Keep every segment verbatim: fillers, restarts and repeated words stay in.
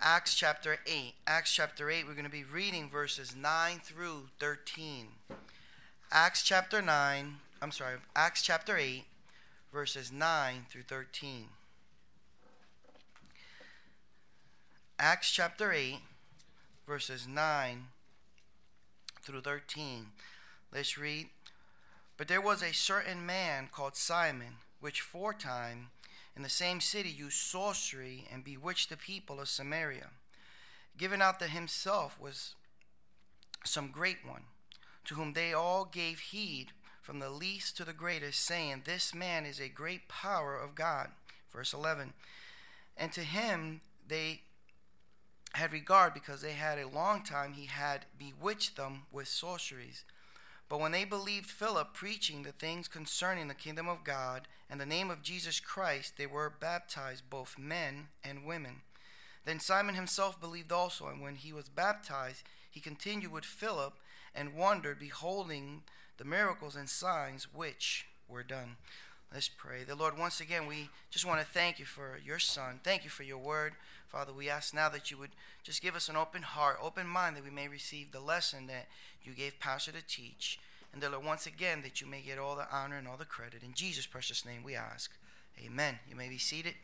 Acts chapter eight. Acts chapter eight, we're going to be reading verses nine through thirteen. Acts chapter nine, I'm sorry, Acts chapter eight, verses nine through thirteen. Acts chapter eight, verses nine through thirteen. Let's read. But there was a certain man called Simon, which foretime in the same city used sorcery and bewitched the people of Samaria, giving out that himself was some great one, to whom they all gave heed from the least to the greatest, saying, This man is a great power of God. Verse eleven. And to him they had regard, because they had a long time he had bewitched them with sorceries. But when they believed Philip preaching the things concerning the kingdom of God and the name of Jesus Christ, they were baptized, both men and women. Then Simon himself believed also, and when he was baptized, he continued with Philip and wondered, beholding the miracles and signs which were done. Let's pray. The Lord, once again, we just want to thank you for your Son. Thank you for your word. Father, we ask now that you would just give us an open heart, open mind, that we may receive the lesson that you gave Pastor to teach. And that, Lord, once again, that you may get all the honor and all the credit. In Jesus' precious name we ask. Amen. You may be seated.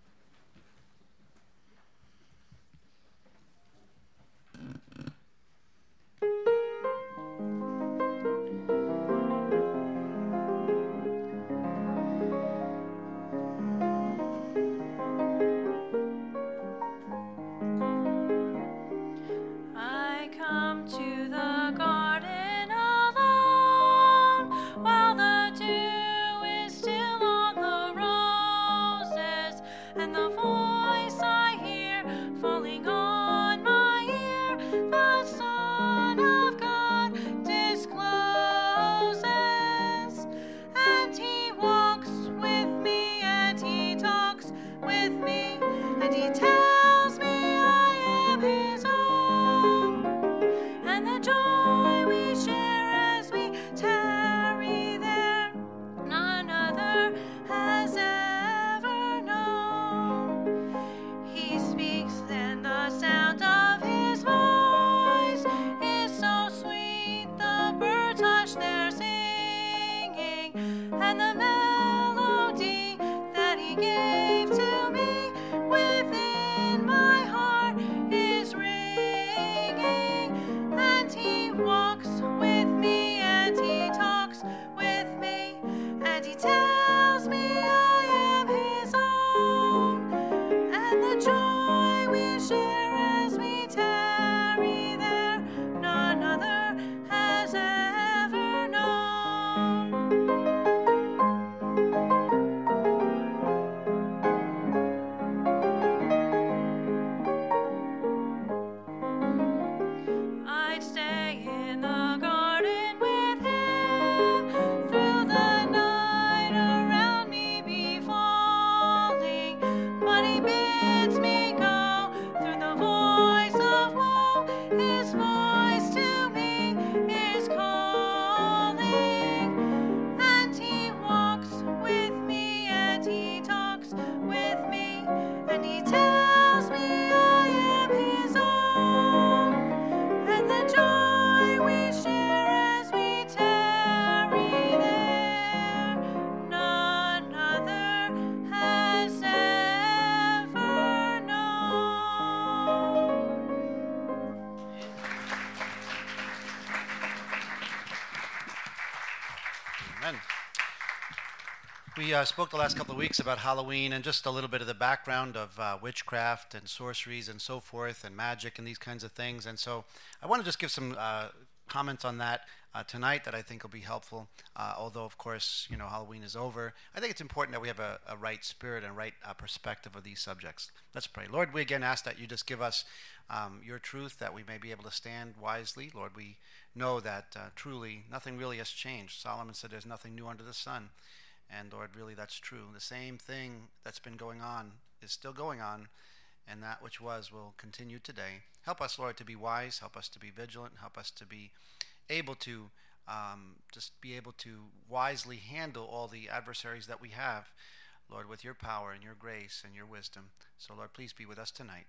We uh, spoke the last couple of weeks about Halloween and just a little bit of the background of uh, witchcraft and sorceries and so forth and magic and these kinds of things. And so I want to just give some uh, comments on that uh, tonight that I think will be helpful. Uh, although, of course, you know, Halloween is over. I think it's important that we have a, a right spirit and right uh, perspective of these subjects. Let's pray. Lord, we again ask that you just give us um, your truth, that we may be able to stand wisely. Lord, we know that uh, truly nothing really has changed. Solomon said there's nothing new under the sun. And Lord, really that's true. The same thing that's been going on is still going on, and that which was will continue today. Help us, Lord, to be wise. Help us to be vigilant. Help us to be able to um, just be able to wisely handle all the adversaries that we have, Lord, with your power and your grace and your wisdom. So, Lord, please be with us tonight.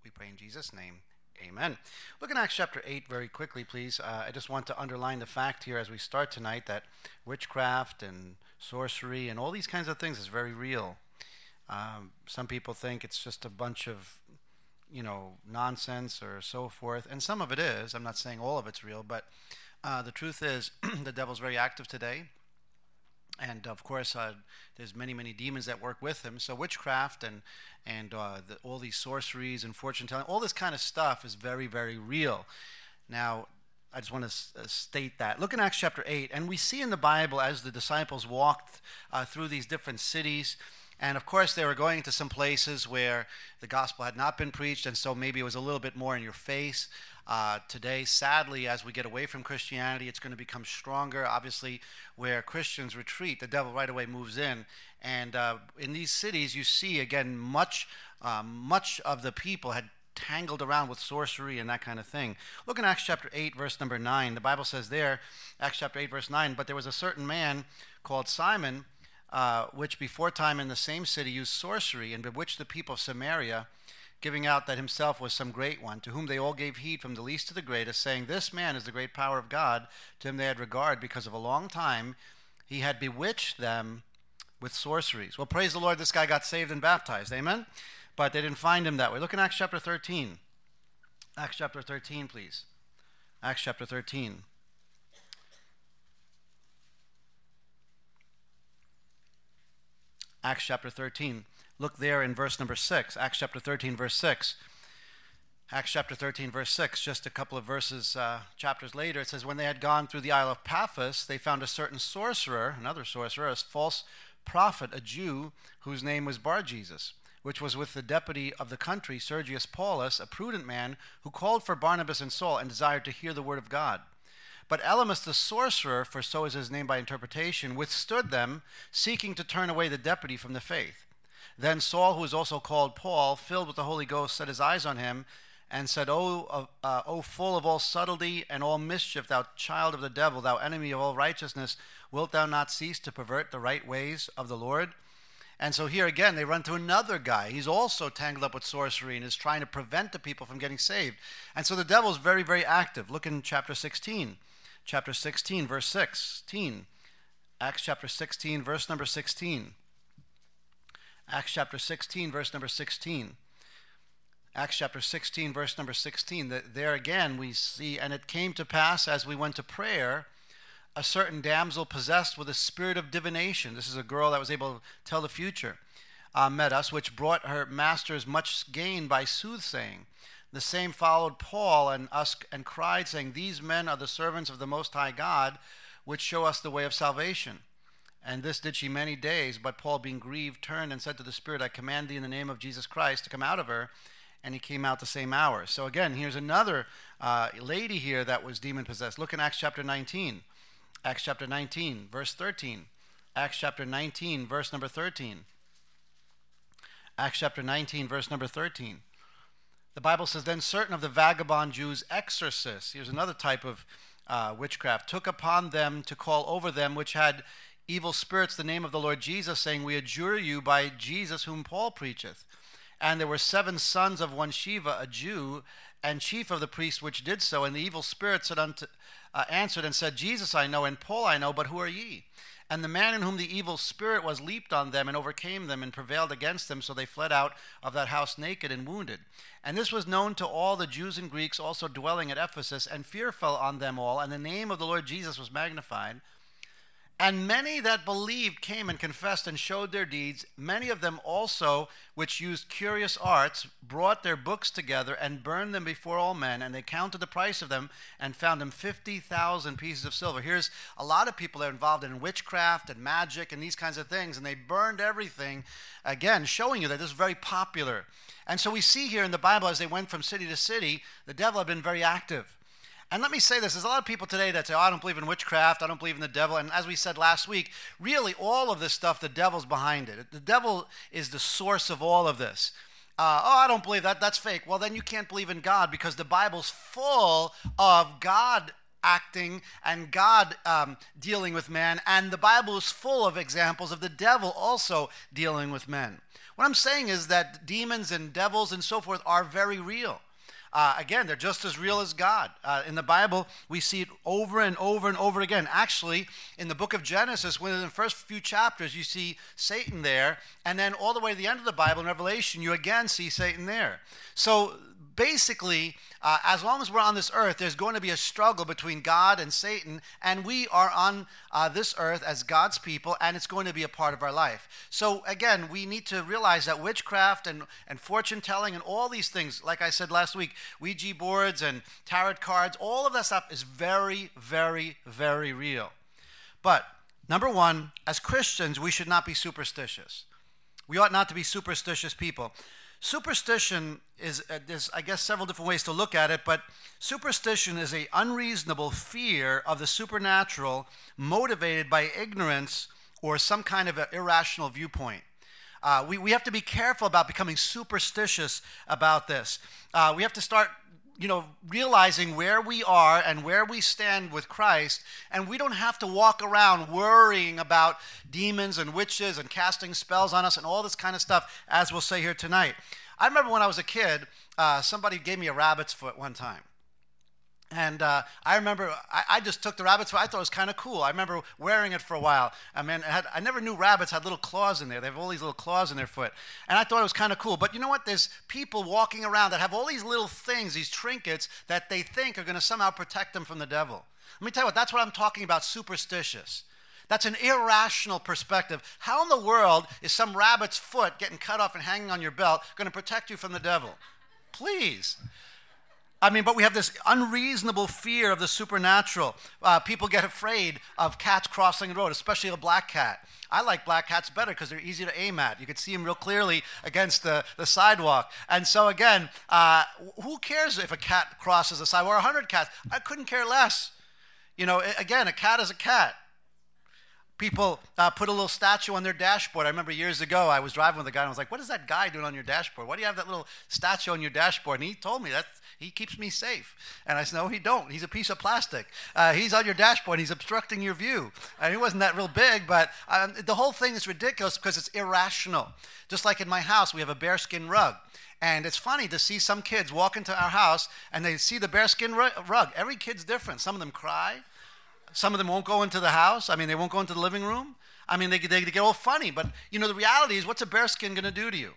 We pray in Jesus' name. Amen. Look in Acts chapter eight very quickly, please. Uh, I just want to underline the fact here as we start tonight that witchcraft and sorcery and all these kinds of things is very real. Um, some people think it's just a bunch of, you know, nonsense or so forth, and some of it is. I'm not saying all of it's real, but uh, the truth is the devil's very active today. And of course, uh, there's many, many demons that work with him. So witchcraft and and uh, the, all these sorceries and fortune telling, all this kind of stuff is very, very real. Now, I just want to s- uh, state that. Look in Acts chapter eight, and we see in the Bible as the disciples walked uh, through these different cities. And of course, they were going to some places where the gospel had not been preached, and so maybe it was a little bit more in your face. Uh, today, sadly, as we get away from Christianity, it's going to become stronger. Obviously, where Christians retreat, the devil right away moves in. And uh, in these cities, you see, again, much, um, much of the people had tangled around with sorcery and that kind of thing. Look in Acts chapter eight, verse number nine. The Bible says there, Acts chapter eight, verse nine, "But there was a certain man called Simon, uh, which before time in the same city used sorcery and bewitched the people of Samaria, giving out that himself was some great one, to whom they all gave heed from the least to the greatest, saying, This man is the great power of God. To him they had regard, because of a long time he had bewitched them with sorceries." Well, praise the Lord, this guy got saved and baptized, amen? But they didn't find him that way. Look in Acts chapter thirteen. Acts chapter thirteen, please. Acts chapter thirteen. Acts chapter thirteen. Look there in verse number six. Acts chapter thirteen, verse six. Acts chapter thirteen, verse six, just a couple of verses, uh, chapters later, it says, "When they had gone through the Isle of Paphos, they found a certain sorcerer," another sorcerer, a false prophet, a Jew, whose name was Bar-Jesus, which was with the deputy of the country, Sergius Paulus, a prudent man, who called for Barnabas and Saul and desired to hear the word of God. But Elymas the sorcerer, for so is his name by interpretation, withstood them, seeking to turn away the deputy from the faith. Then Saul, who is also called Paul, filled with the Holy Ghost, set his eyes on him and said, O, uh, O full of all subtlety and all mischief, thou child of the devil, thou enemy of all righteousness, wilt thou not cease to pervert the right ways of the Lord? And so here again, they run to another guy. He's also tangled up with sorcery and is trying to prevent the people from getting saved. And so the devil is very, very active. Look in chapter sixteen. Chapter sixteen, verse sixteen. Acts chapter sixteen, verse number sixteen. Acts chapter sixteen, verse number sixteen. Acts chapter sixteen, verse number sixteen. That there again we see, "And it came to pass as we went to prayer, a certain damsel possessed with a spirit of divination," this is a girl that was able to tell the future, uh, "met us, which brought her masters much gain by soothsaying. The same followed Paul and us and cried, saying, These men are the servants of the Most High God, which show us the way of salvation. And this did she many days, but Paul, being grieved, turned and said to the Spirit, I command thee in the name of Jesus Christ to come out of her. And he came out the same hour." So again, here's another uh, lady here that was demon-possessed. Look in Acts chapter nineteen. Acts chapter nineteen, verse thirteen. Acts chapter nineteen, verse number thirteen. Acts chapter nineteen, verse number thirteen. The Bible says, "Then certain of the vagabond Jews, exorcists," here's another type of uh, witchcraft, "took upon them to call over them which had evil spirits the name of the Lord Jesus, saying, We adjure you by Jesus whom Paul preacheth. And there were seven sons of one Sheva, a Jew, and chief of the priests which did so. And the evil spirit said unto, uh, answered and said, Jesus I know, and Paul I know, but who are ye? And the man in whom the evil spirit was leaped on them and overcame them and prevailed against them, so they fled out of that house naked and wounded. And this was known to all the Jews and Greeks also dwelling at Ephesus, and fear fell on them all, and the name of the Lord Jesus was magnified. And many that believed came and confessed and showed their deeds. Many of them also, which used curious arts, brought their books together and burned them before all men. And they counted the price of them and found them fifty thousand pieces of silver." Here's a lot of people that are involved in witchcraft and magic and these kinds of things. And they burned everything, again, showing you that this is very popular. And so we see here in the Bible, as they went from city to city, the devil had been very active. And let me say this, there's a lot of people today that say, oh, I don't believe in witchcraft, I don't believe in the devil. And as we said last week, really all of this stuff, the devil's behind it. The devil is the source of all of this. Uh, oh, I don't believe that, that's fake. Well, then you can't believe in God, because the Bible's full of God acting and God um, dealing with man. And the Bible is full of examples of the devil also dealing with men. What I'm saying is that demons and devils and so forth are very real. Uh, again, they're just as real as God. Uh, in the Bible, we see it over and over and over again. Actually, in the book of Genesis, within the first few chapters, you see Satan there. And then all the way to the end of the Bible, in Revelation, you again see Satan there. So basically, uh, as long as we're on this earth, there's going to be a struggle between God and Satan, and we are on uh, this earth as God's people, and it's going to be a part of our life. So again, we need to realize that witchcraft and, and fortune telling and all these things, like I said last week, Ouija boards and tarot cards, all of that stuff is very, very, very real. But number one, as Christians, we should not be superstitious. We ought not to be superstitious people. Superstition is, uh, there's, I guess, several different ways to look at it, but superstition is an unreasonable fear of the supernatural motivated by ignorance or some kind of an irrational viewpoint. Uh, we, we have to be careful about becoming superstitious about this. Uh, we have to start, you know, realizing where we are and where we stand with Christ, and we don't have to walk around worrying about demons and witches and casting spells on us and all this kind of stuff, as we'll say here tonight. I remember when I was a kid, uh, somebody gave me a rabbit's foot one time. And uh, I remember I, I just took the rabbit's foot. I thought it was kind of cool. I remember wearing it for a while. I mean, I, had, I never knew rabbits had little claws in there. They have all these little claws in their foot. And I thought it was kind of cool. But you know what? There's people walking around that have all these little things, these trinkets, that they think are going to somehow protect them from the devil. Let me tell you what, that's what I'm talking about, superstitious. That's an irrational perspective. How in the world is some rabbit's foot getting cut off and hanging on your belt going to protect you from the devil? Please. I mean, but we have this unreasonable fear of the supernatural. Uh, people get afraid of cats crossing the road, especially a black cat. I like black cats better because they're easy to aim at. You can see them real clearly against the, the sidewalk. And so again, uh, who cares if a cat crosses the sidewalk or a hundred cats? I couldn't care less. You know, again, a cat is a cat. People uh, put a little statue on their dashboard. I remember years ago, I was driving with a guy, and I was like, what is that guy doing on your dashboard? Why do you have that little statue on your dashboard? And he told me that he keeps me safe. And I said, no, he don't. He's a piece of plastic. Uh, he's on your dashboard. He's obstructing your view. And he wasn't that real big, but um, the whole thing is ridiculous because it's irrational. Just like in my house, we have a bearskin rug. And it's funny to see some kids walk into our house, and they see the bearskin rug. Every kid's different. Some of them cry. Some of them won't go into the house. I mean, they won't go into the living room. I mean, they, they, they get all funny. But, you know, the reality is, what's a bearskin going to do to you?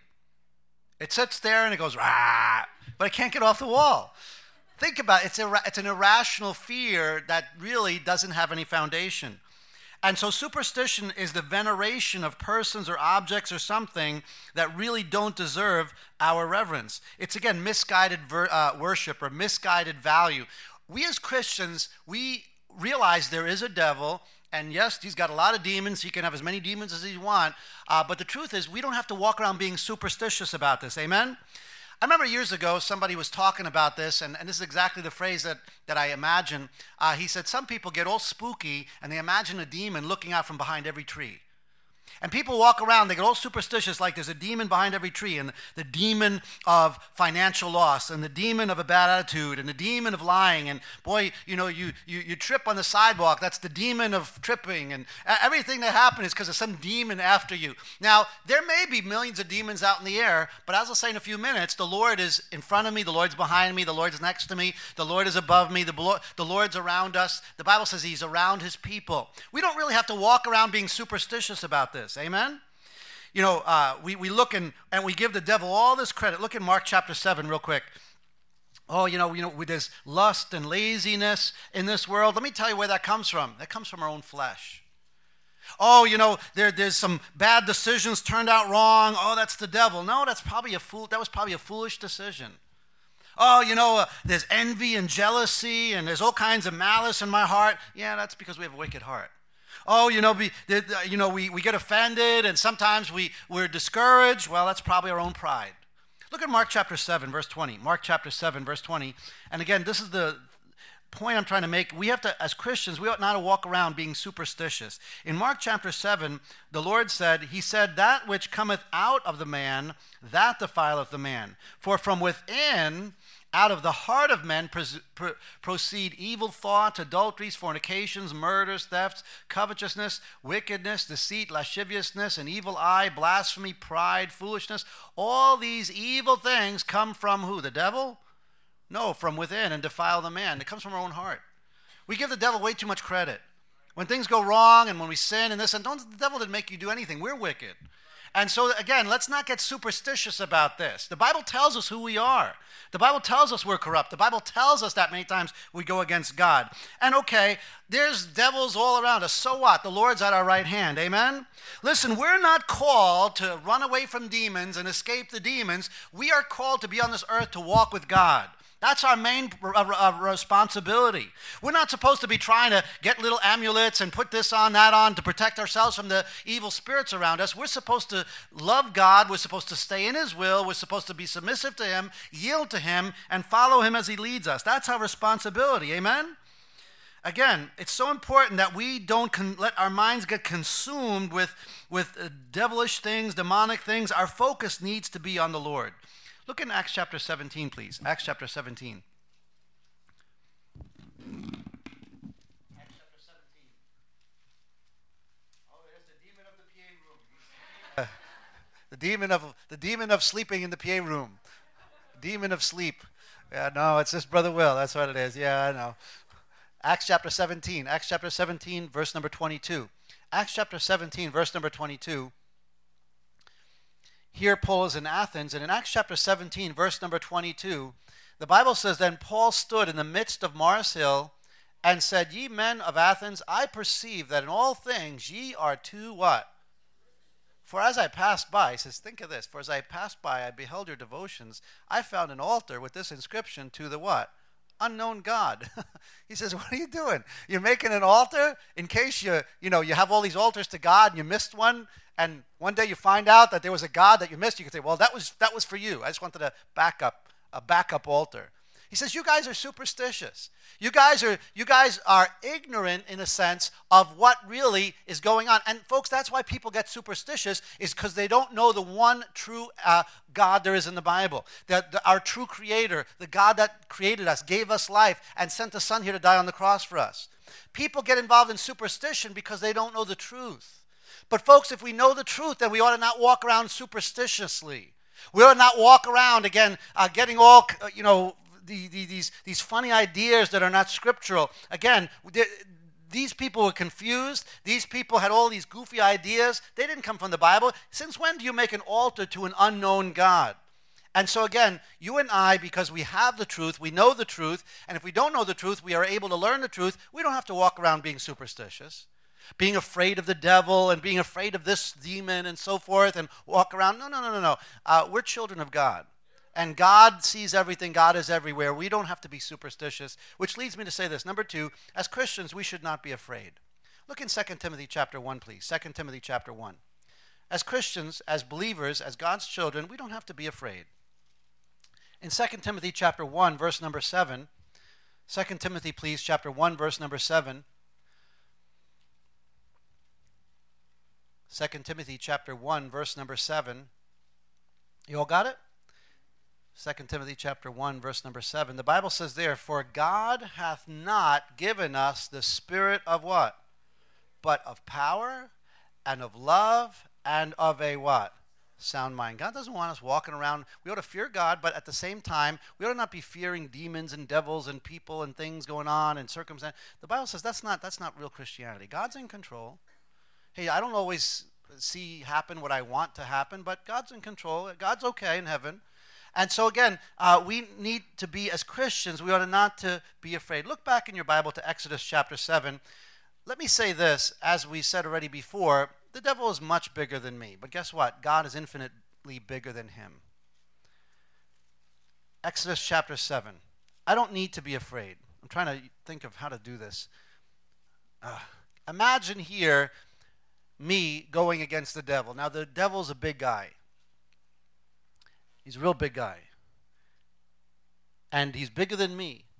It sits there and it goes, rah, but it can't get off the wall. Think about it. It's, a, it's an irrational fear that really doesn't have any foundation. And so superstition is the veneration of persons or objects or something that really don't deserve our reverence. It's, again, misguided ver, uh, worship or misguided value. We as Christians, we realize there is a devil, and yes, he's got a lot of demons. He can have as many demons as he wants. Uh, but the truth is, we don't have to walk around being superstitious about this. Amen? I remember years ago, somebody was talking about this, and, and this is exactly the phrase that, that I imagine. Uh, he said, some people get all spooky, and they imagine a demon looking out from behind every tree. And people walk around, they get all superstitious, like there's a demon behind every tree, and the demon of financial loss, and the demon of a bad attitude, and the demon of lying, and boy, you know, you you, you trip on the sidewalk, that's the demon of tripping, and everything that happens is because of some demon after you. Now, there may be millions of demons out in the air, but as I'll say in a few minutes, the Lord is in front of me, the Lord's behind me, the Lord's next to me, the Lord is above me, the, the Lord's around us. The Bible says he's around his people. We don't really have to walk around being superstitious about this. Amen? You know, uh, we, we look and, and we give the devil all this credit. Look in Mark chapter seven real quick. Oh, you know, you know, there's lust and laziness in this world. Let me tell you where that comes from. That comes from our own flesh. Oh, you know, there, there's some bad decisions turned out wrong. Oh, that's the devil. No, that's probably a fool. That was probably a foolish decision. Oh, you know, uh, there's envy and jealousy and there's all kinds of malice in my heart. Yeah, that's because we have a wicked heart. Oh, you know, be, you know, we, we get offended and sometimes we, we're discouraged. Well, that's probably our own pride. Look at Mark chapter seven, verse twenty. Mark chapter seven, verse twenty. And again, this is the point I'm trying to make, we have to, as Christians, we ought not to walk around being superstitious. In Mark chapter seven, the Lord said, he said, that which cometh out of the man, that defileth the man. For from within, out of the heart of men pres- pr- proceed evil thoughts, adulteries, fornications, murders, thefts, covetousness, wickedness, deceit, lasciviousness, an evil eye, blasphemy, pride, foolishness. All these evil things come from who? The devil? No, from within, and defile the man. It comes from our own heart. We give the devil way too much credit. When things go wrong and when we sin and this, and don't, the devil didn't make you do anything. We're wicked. And so, again, let's not get superstitious about this. The Bible tells us who we are. The Bible tells us we're corrupt. The Bible tells us that many times we go against God. And okay, there's devils all around us. So what? The Lord's at our right hand. Amen? Listen, we're not called to run away from demons and escape the demons. We are called to be on this earth to walk with God. That's our main responsibility. We're not supposed to be trying to get little amulets and put this on, that on to protect ourselves from the evil spirits around us. We're supposed to love God. We're supposed to stay in his will. We're supposed to be submissive to him, yield to him, and follow him as he leads us. That's our responsibility. Amen? Again, it's so important that we don't con- let our minds get consumed with, with uh, devilish things, demonic things. Our focus needs to be on the Lord. Look in Acts chapter seventeen, please. Acts chapter seventeen. Acts chapter seventeen. Oh, there's the demon of the P A room. the demon of the demon of sleeping in the P A room. Demon of sleep. Yeah, no, it's just Brother Will. That's what it is. Yeah, I know. Acts chapter seventeen. Acts chapter seventeen, verse number twenty-two. Acts chapter seventeen, verse number twenty-two. Here Paul is in Athens, and in Acts chapter seventeen, verse number twenty-two, the Bible says, then Paul stood in the midst of Mars Hill and said, ye men of Athens, I perceive that in all things ye are too what? For as I passed by, he says, think of this, for as I passed by, I beheld your devotions, I found an altar with this inscription to the what? Unknown God. He says, what are you doing? You're making an altar in case you, you know, you have all these altars to God and you missed one, and one day you find out that there was a God that you missed. You could say, well, that was that was for you. I just wanted a backup, a backup altar. He says, you guys are superstitious. You guys are you guys are ignorant in a sense of what really is going on. And folks, that's why people get superstitious, is because they don't know the one true uh, God there is in the Bible. That the, our true creator, the God that created us, gave us life, and sent the Son here to die on the cross for us. People get involved in superstition because they don't know the truth. But folks, if we know the truth, then we ought to not walk around superstitiously. We ought to not walk around, again, uh, getting all, uh, you know, the, the, these, these funny ideas that are not scriptural. Again, these people were confused. These people had all these goofy ideas. They didn't come from the Bible. Since when do you make an altar to an unknown God? And so again, you and I, because we have the truth, we know the truth, and if we don't know the truth, we are able to learn the truth. We don't have to walk around being superstitious, being afraid of the devil and being afraid of this demon and so forth and walk around. No, no, no, no, no. Uh, we're children of God. And God sees everything. God is everywhere. We don't have to be superstitious, which leads me to say this. Number two, as Christians, we should not be afraid. Look in Second Timothy chapter one, please. Second Timothy chapter one. As Christians, as believers, as God's children, we don't have to be afraid. In Second Timothy chapter one, verse number seven, Second Timothy, please, chapter one, verse number seven. Second Timothy chapter one, verse number seven. You all got it? Second Timothy chapter one, verse number seven. The Bible says there, for God hath not given us the spirit of what? But of power and of love and of a what? Sound mind. God doesn't want us walking around. We ought to fear God, but at the same time, we ought to not be fearing demons and devils and people and things going on and circumstances. The Bible says that's not, that's not real Christianity. God's in control. Hey, I don't always see happen what I want to happen, but God's in control. God's okay in heaven. And so again, uh, we need to be, as Christians, we ought to not to be afraid. Look back in your Bible to Exodus chapter seven. Let me say this, as we said already before, the devil is much bigger than me. But guess what? God is infinitely bigger than him. Exodus chapter seven. I don't need to be afraid. I'm trying to think of how to do this. Uh, imagine here me going against the devil. Now, the devil's a big guy. He's a real big guy. And he's bigger than me.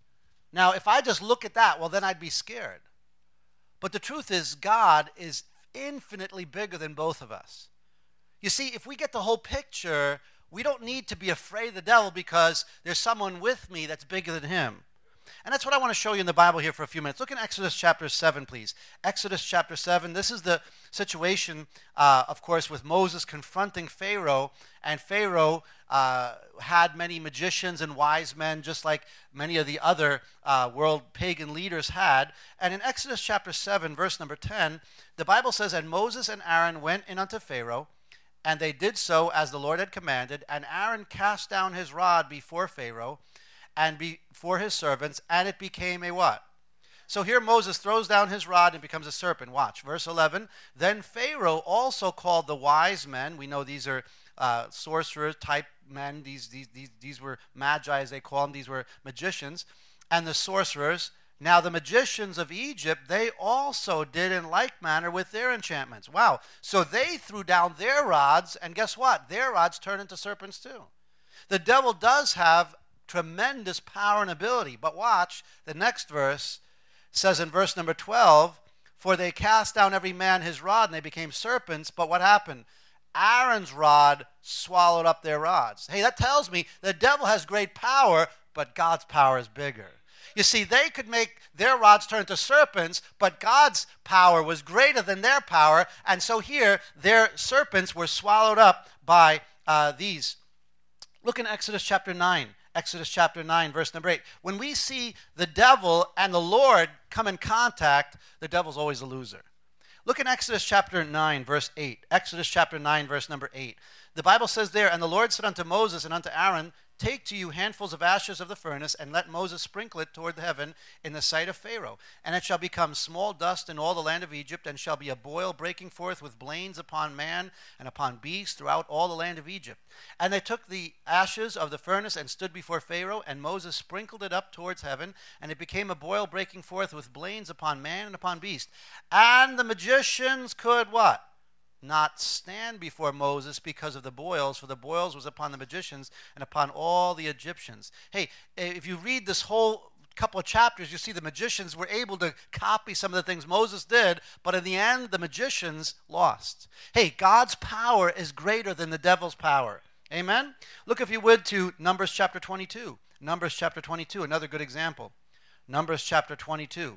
Now, if I just look at that, well, then I'd be scared. But the truth is, God is infinitely bigger than both of us. You see, if we get the whole picture, we don't need to be afraid of the devil because there's someone with me that's bigger than him. And that's what I want to show you in the Bible here for a few minutes. Look in Exodus chapter seven, please. Exodus chapter seven. This is the situation, uh, of course, with Moses confronting Pharaoh. And Pharaoh uh, had many magicians and wise men, just like many of the other uh, world pagan leaders had. And in Exodus chapter seven, verse number ten, the Bible says, "And Moses and Aaron went in unto Pharaoh, and they did so as the Lord had commanded. And Aaron cast down his rod before Pharaoh, and before his servants, and it became a what?" So here Moses throws down his rod and becomes a serpent. Watch, verse eleven. "Then Pharaoh also called the wise men." We know these are uh, sorcerer type men. These, these, these, these were magi, as they call them. These were magicians. "And the sorcerers. Now the magicians of Egypt, they also did in like manner with their enchantments." Wow. So they threw down their rods, and guess what? Their rods turned into serpents too. The devil does have tremendous power and ability. But watch, the next verse says in verse number twelve, "For they cast down every man his rod, and they became serpents." But what happened? Aaron's rod swallowed up their rods. Hey, that tells me the devil has great power, but God's power is bigger. You see, they could make their rods turn to serpents, but God's power was greater than their power. And so here, their serpents were swallowed up by uh, these. Look in Exodus chapter nine. Exodus chapter nine, verse number eight. When we see the devil and the Lord come in contact, the devil's always a loser. Look in Exodus chapter nine, verse eight. Exodus chapter nine, verse number eight. The Bible says there, "And the Lord said unto Moses and unto Aaron, Take to you handfuls of ashes of the furnace, and let Moses sprinkle it toward the heaven in the sight of Pharaoh. And it shall become small dust in all the land of Egypt, and shall be a boil breaking forth with blains upon man and upon beast throughout all the land of Egypt. And they took the ashes of the furnace and stood before Pharaoh, and Moses sprinkled it up towards heaven, and it became a boil breaking forth with blains upon man and upon beast. And the magicians could" what? "Not stand before Moses because of the boils, for the boils was upon the magicians and upon all the Egyptians." Hey, if you read this whole couple of chapters, you see the magicians were able to copy some of the things Moses did, but in the end, the magicians lost. Hey, God's power is greater than the devil's power. Amen? Look, if you would, to Numbers chapter twenty-two. Numbers chapter twenty-two, another good example. Numbers chapter twenty-two.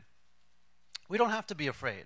We don't have to be afraid.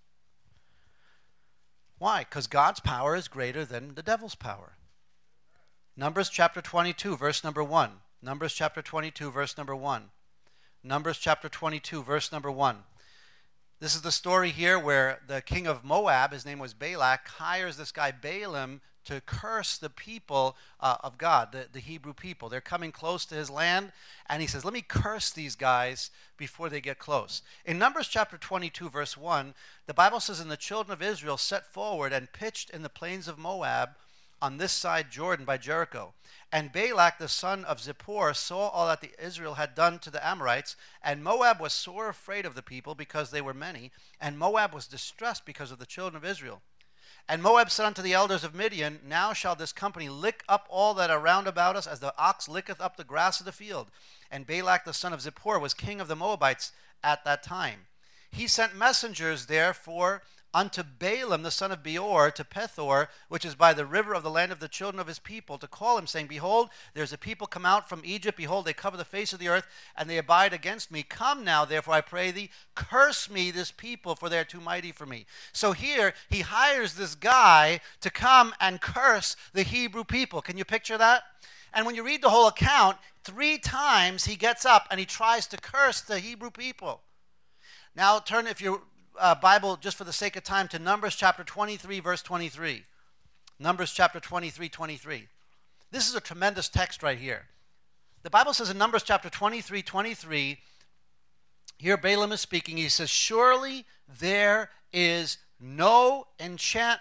Why? Because God's power is greater than the devil's power. Numbers chapter twenty-two, verse number one. Numbers chapter twenty-two, verse number one. Numbers chapter twenty-two, verse number one. This is the story here where the king of Moab, his name was Balak, hires this guy Balaam to curse the people uh, of God, the, the Hebrew people. They're coming close to his land, and he says, let me curse these guys before they get close. In Numbers chapter twenty-two, verse one, the Bible says, "And the children of Israel set forward and pitched in the plains of Moab on this side Jordan by Jericho. And Balak the son of Zippor saw all that the Israel had done to the Amorites, and Moab was sore afraid of the people because they were many, and Moab was distressed because of the children of Israel. And Moab said unto the elders of Midian, Now shall this company lick up all that are round about us, as the ox licketh up the grass of the field. And Balak the son of Zippor was king of the Moabites at that time. He sent messengers therefore unto Balaam the son of Beor to Pethor, which is by the river of the land of the children of his people, to call him, saying, Behold, there's a people come out from Egypt. Behold, they cover the face of the earth, and they abide against me. Come now, therefore, I pray thee, curse me this people, for they are too mighty for me. So here, he hires this guy to come and curse the Hebrew people. Can you picture that? And when you read the whole account, three times he gets up and he tries to curse the Hebrew people. Now turn, if you're Uh, Bible, just for the sake of time, to Numbers chapter twenty-three, verse twenty-three. Numbers chapter twenty-three, twenty-three. This is a tremendous text right here. The Bible says in Numbers chapter twenty-three, twenty-three, here Balaam is speaking. He says, Surely there is no enchantment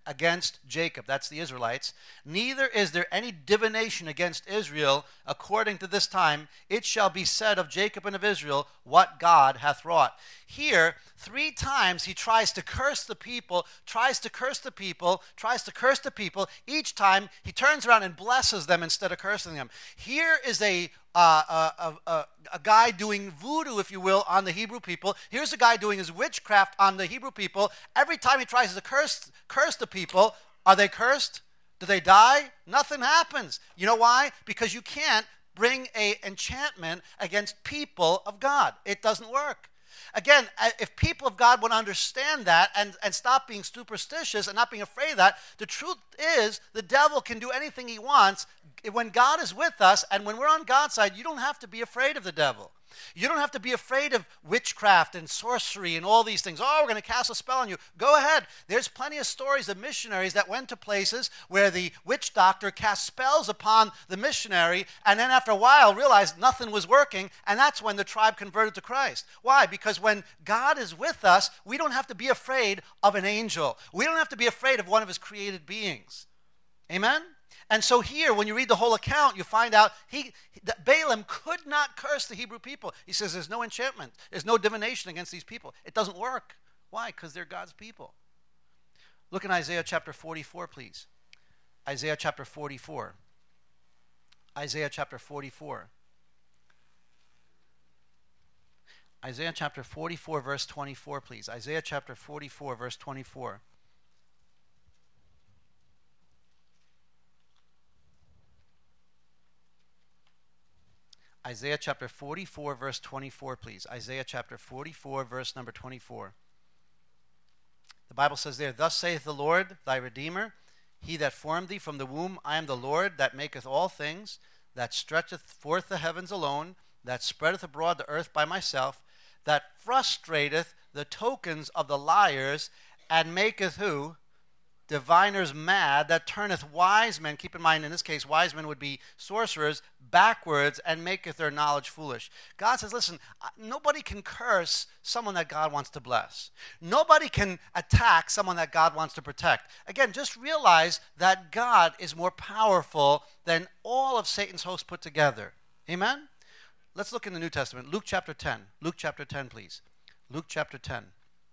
against Jacob. That's the Israelites. Neither is there any divination against Israel according to this time. It shall be said of Jacob and of Israel, what God hath wrought. Here, three times he tries to curse the people, tries to curse the people, tries to curse the people. Each time he turns around and blesses them instead of cursing them. Here is a Uh, a, a, a guy doing voodoo, if you will, on the Hebrew people. Here's a guy doing his witchcraft on the Hebrew people. Every time he tries to curse, curse the people, are they cursed? Do they die? Nothing happens. You know why? Because you can't bring an enchantment against people of God. It doesn't work. Again, if people of God would understand that and, and stop being superstitious and not being afraid of that, the truth is the devil can do anything he wants. When God is with us and when we're on God's side, you don't have to be afraid of the devil. You don't have to be afraid of witchcraft and sorcery and all these things. Oh, we're going to cast a spell on you. Go ahead. There's plenty of stories of missionaries that went to places where the witch doctor cast spells upon the missionary and then after a while realized nothing was working, and that's when the tribe converted to Christ. Why? Because when God is with us, we don't have to be afraid of an angel. We don't have to be afraid of one of his created beings. Amen? And so here, when you read the whole account, you find out he, that Balaam could not curse the Hebrew people. He says there's no enchantment. There's no divination against these people. It doesn't work. Why? Because they're God's people. Look in Isaiah chapter forty-four, please. Isaiah chapter forty-four. Isaiah chapter forty-four. Isaiah chapter forty-four, verse twenty-four, please. Isaiah chapter forty-four, verse twenty-four. Isaiah chapter forty-four, verse twenty-four, please. Isaiah chapter forty-four, verse number twenty-four. The Bible says there, thus saith the Lord, thy Redeemer, he that formed thee from the womb, I am the Lord, that maketh all things, that stretcheth forth the heavens alone, that spreadeth abroad the earth by myself, that frustrateth the tokens of the liars, and maketh who? Diviners mad, that turneth wise men, keep in mind in this case wise men would be sorcerers, backwards, and maketh their knowledge foolish. God says, listen, nobody can curse someone that God wants to bless. Nobody can attack someone that God wants to protect. Again, just realize that God is more powerful than all of Satan's hosts put together. Amen? Let's look in the New Testament. Luke chapter ten. Luke chapter ten, please. Luke chapter ten.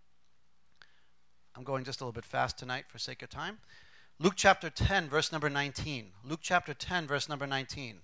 I'm going just a little bit fast tonight for sake of time. Luke chapter ten, verse number nineteen. Luke chapter ten, verse number nineteen.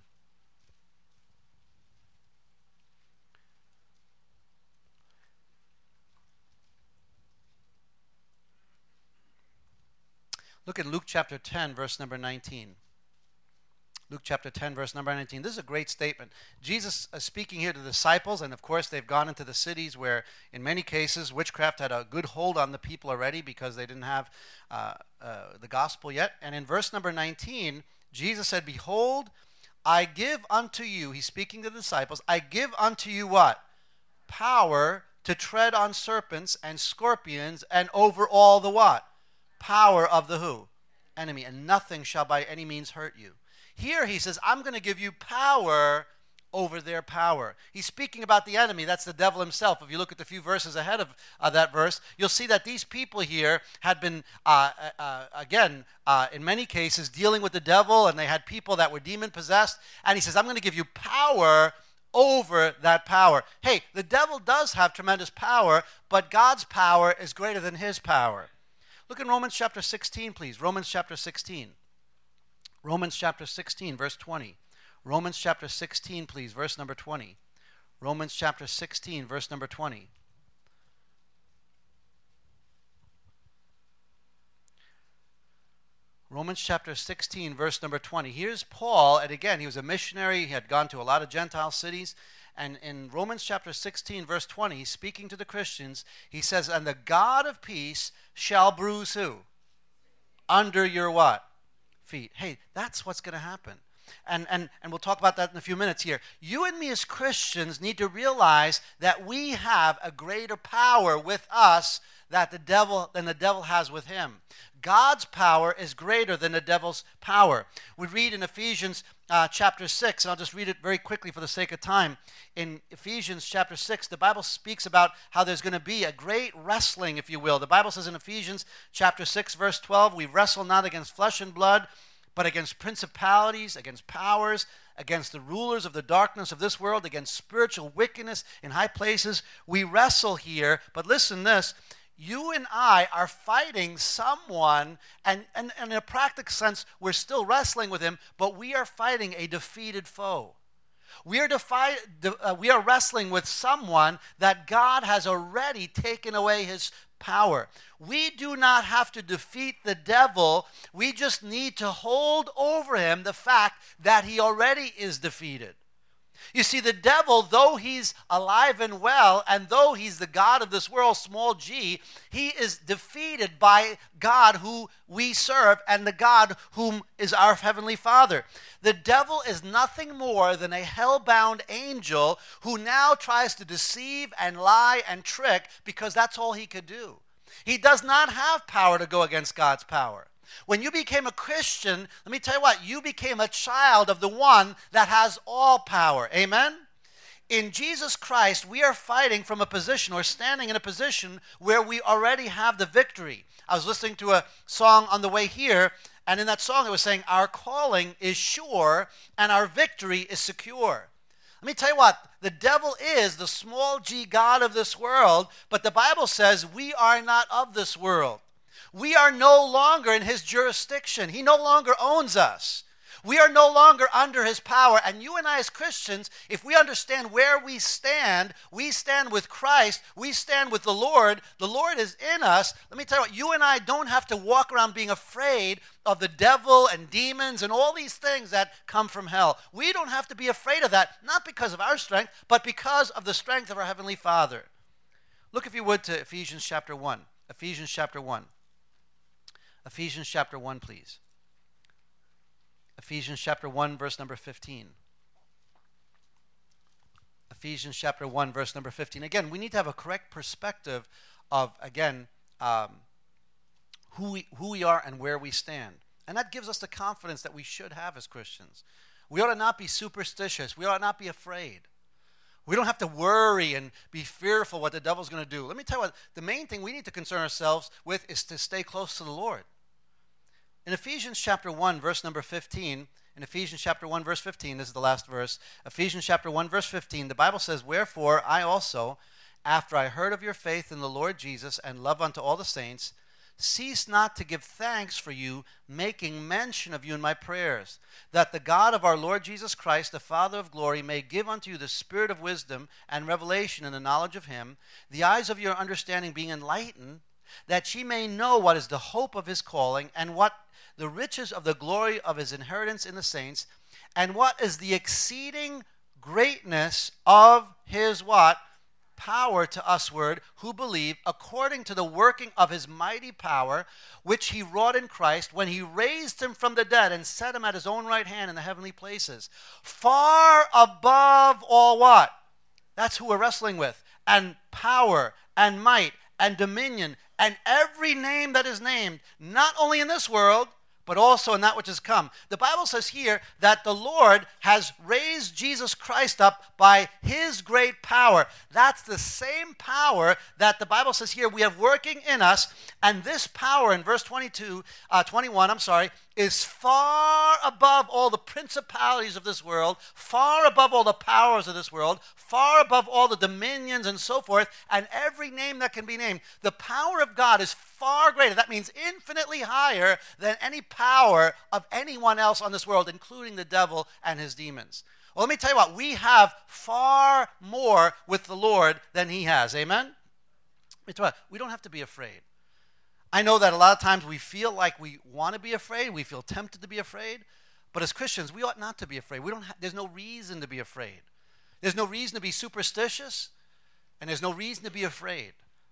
Look at Luke chapter ten, verse number nineteen. Luke chapter ten, verse number nineteen. This is a great statement. Jesus is speaking here to the disciples, and of course they've gone into the cities where in many cases witchcraft had a good hold on the people already because they didn't have uh, uh, the gospel yet. And in verse number nineteen, Jesus said, behold, I give unto you, he's speaking to the disciples, I give unto you what? Power to tread on serpents and scorpions and over all the what? Power of the who? Enemy. And nothing shall by any means hurt you. Here he says, I'm going to give you power over their power. He's speaking about the enemy. That's the devil himself. If you look at the few verses ahead of uh, that verse, you'll see that these people here had been, uh, uh, again, uh, in many cases, dealing with the devil, and they had people that were demon-possessed. And he says, I'm going to give you power over that power. Hey, the devil does have tremendous power, but God's power is greater than his power. Look in Romans chapter sixteen, please. Romans chapter sixteen. Romans chapter sixteen, verse twenty. Romans chapter sixteen, please, verse number twenty. Romans chapter sixteen, verse number twenty. Romans chapter sixteen, verse number twenty. Here's Paul, and again, he was a missionary. He had gone to a lot of Gentile cities. And in Romans chapter sixteen, verse twenty, speaking to the Christians, he says, and the God of peace shall bruise who? Under your what? Feet. Hey, that's what's going to happen. And, and, and we'll talk about that in a few minutes here. You and me as Christians need to realize that we have a greater power with us that the devil than the devil has with him. God's power is greater than the devil's power. We read in Ephesians uh, chapter six, and I'll just read it very quickly for the sake of time. In Ephesians chapter six, the Bible speaks about how there's going to be a great wrestling, if you will. The Bible says in Ephesians chapter six, verse twelve, we wrestle not against flesh and blood, but against principalities, against powers, against the rulers of the darkness of this world, against spiritual wickedness in high places. We wrestle here, but listen this, you and I are fighting someone, and, and, and in a practical sense, we're still wrestling with him, but we are fighting a defeated foe. We are, defi- de- uh, we are wrestling with someone that God has already taken away his power. We do not have to defeat the devil. We just need to hold over him the fact that he already is defeated. You see, the devil, though he's alive and well, and though he's the God of this world, small g, he is defeated by God who we serve and the God whom is our Heavenly Father. The devil is nothing more than a hell-bound angel who now tries to deceive and lie and trick because that's all he could do. He does not have power to go against God's power. When you became a Christian, let me tell you what, you became a child of the one that has all power. Amen? In Jesus Christ, we are fighting from a position or standing in a position where we already have the victory. I was listening to a song on the way here, and in that song it was saying, our calling is sure and our victory is secure. Let me tell you what, the devil is the small g God of this world, but the Bible says we are not of this world. We are no longer in his jurisdiction. He no longer owns us. We are no longer under his power. And you and I as Christians, if we understand where we stand, we stand with Christ, we stand with the Lord, the Lord is in us. Let me tell you what, you and I don't have to walk around being afraid of the devil and demons and all these things that come from hell. We don't have to be afraid of that, not because of our strength, but because of the strength of our Heavenly Father. Look, if you would, to Ephesians chapter one. Ephesians chapter one. Ephesians chapter one, please. Ephesians chapter one, verse number fifteen. Ephesians chapter one, verse number fifteen. Again, we need to have a correct perspective of, again, um, who we, who we are and where we stand. And that gives us the confidence that we should have as Christians. We ought to not be superstitious. We ought to not be afraid. We don't have to worry and be fearful what the devil's going to do. Let me tell you what, the main thing we need to concern ourselves with is to stay close to the Lord. In Ephesians chapter one, verse number fifteen, in Ephesians chapter one, verse fifteen, this is the last verse, Ephesians chapter one, verse fifteen, the Bible says, wherefore I also, after I heard of your faith in the Lord Jesus and love unto all the saints, cease not to give thanks for you, making mention of you in my prayers, that the God of our Lord Jesus Christ, the Father of glory, may give unto you the spirit of wisdom and revelation in the knowledge of him, the eyes of your understanding being enlightened, that ye may know what is the hope of his calling, and what the riches of the glory of his inheritance in the saints, and what is the exceeding greatness of his what? Power to usward who believe, according to the working of his mighty power, which he wrought in Christ when he raised him from the dead and set him at his own right hand in the heavenly places, far above all what? That's who we're wrestling with. And power and might and dominion and every name that is named, not only in this world, but also in that which is come. The Bible says here that the Lord has raised Jesus Christ up by his great power. That's the same power that the Bible says here we have working in us. And this power in verse twenty-two, uh, twenty-one, I'm sorry, is far above all the principalities of this world, far above all the powers of this world, far above all the dominions and so forth, and every name that can be named. The power of God is far greater. That means infinitely higher than any power of anyone else on this world, including the devil and his demons. Well, let me tell you what, we have far more with the Lord than he has. Amen? Let me tell you what, we don't have to be afraid. I know that a lot of times we feel like we want to be afraid, we feel tempted to be afraid, but as Christians, we ought not to be afraid. We don't ha- there's no reason to be afraid. There's no reason to be superstitious, and there's no reason to be afraid.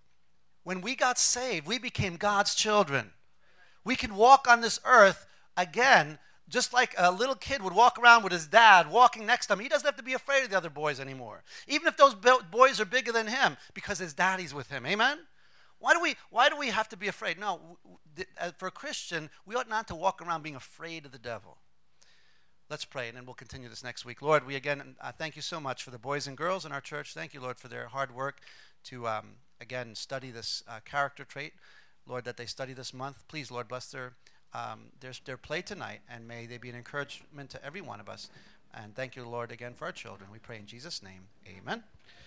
When we got saved, we became God's children. We can walk on this earth again Just like a little kid would walk around with his dad walking next to him, he doesn't have to be afraid of the other boys anymore. Even if those boys are bigger than him, because his daddy's with him. Amen? Why do we, why do we have to be afraid? No, for a Christian, we ought not to walk around being afraid of the devil. Let's pray, and then we'll continue this next week. Lord, we again uh, thank you so much for the boys and girls in our church. Thank you, Lord, for their hard work to, um, again, study this uh, character trait. Lord, that they study this month. Please, Lord, bless their Um, their, their play tonight, and may they be an encouragement to every one of us. And thank you, Lord, again for our children. We pray in Jesus' name. Amen.